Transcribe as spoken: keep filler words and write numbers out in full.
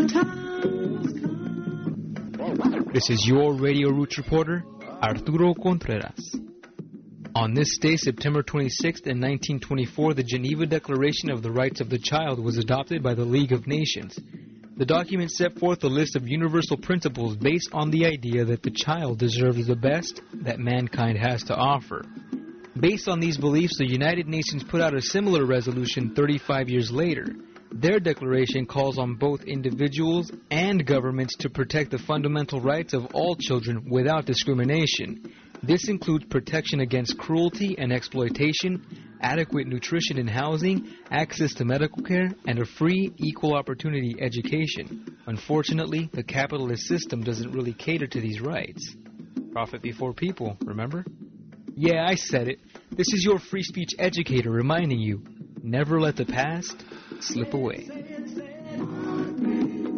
This is your Radio Roots reporter, Arturo Contreras. On this day, September twenty-sixth, in nineteen twenty-four, the Geneva Declaration of the Rights of the Child was adopted by the League of Nations. The document set forth a list of universal principles based on the idea that the child deserves the best that mankind has to offer. Based on these beliefs, the United Nations put out a similar resolution thirty-five years later. Their declaration calls on both individuals and governments to protect the fundamental rights of all children without discrimination. This includes protection against cruelty and exploitation, adequate nutrition and housing, access to medical care, and a free, equal opportunity education. Unfortunately, the capitalist system doesn't really cater to these rights. Profit before people, remember? Yeah, I said it. This is your free speech educator reminding you, never let the past slip away.